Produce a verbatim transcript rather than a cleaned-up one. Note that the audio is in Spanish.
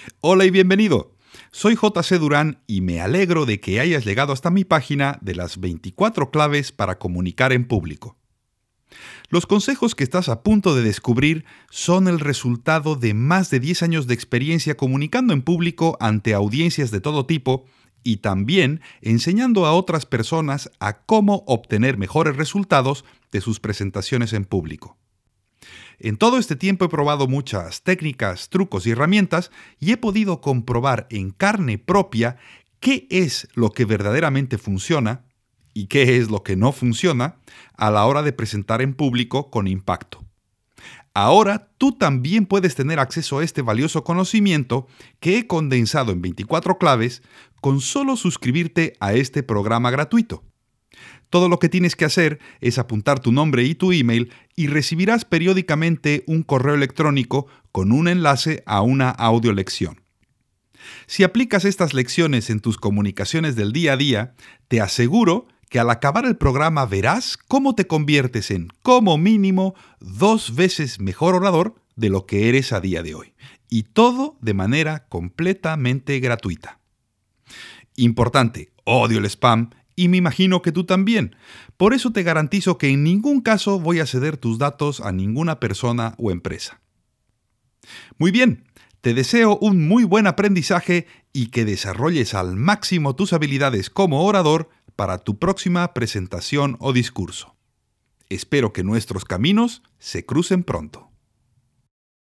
Hola y bienvenido. Soy J C Durán y me alegro de que hayas llegado hasta mi página de las veinticuatro claves para comunicar en público. Los consejos que estás a punto de descubrir son el resultado de más de diez años de experiencia comunicando en público ante audiencias de todo tipo y también enseñando a otras personas a cómo obtener mejores resultados de sus presentaciones en público. En todo este tiempo he probado muchas técnicas, trucos y herramientas y he podido comprobar en carne propia qué es lo que verdaderamente funciona y qué es lo que no funciona a la hora de presentar en público con impacto. Ahora tú también puedes tener acceso a este valioso conocimiento que he condensado en veinticuatro claves con solo suscribirte a este programa gratuito. Todo lo que tienes que hacer es apuntar tu nombre y tu email y recibirás periódicamente un correo electrónico con un enlace a una audiolección. Si aplicas estas lecciones en tus comunicaciones del día a día, te aseguro que al acabar el programa verás cómo te conviertes en, como mínimo, dos veces mejor orador de lo que eres a día de hoy. Y todo de manera completamente gratuita. Importante, odio el spam. Y me imagino que tú también. Por eso te garantizo que en ningún caso voy a ceder tus datos a ninguna persona o empresa. Muy bien, te deseo un muy buen aprendizaje y que desarrolles al máximo tus habilidades como orador para tu próxima presentación o discurso. Espero que nuestros caminos se crucen pronto.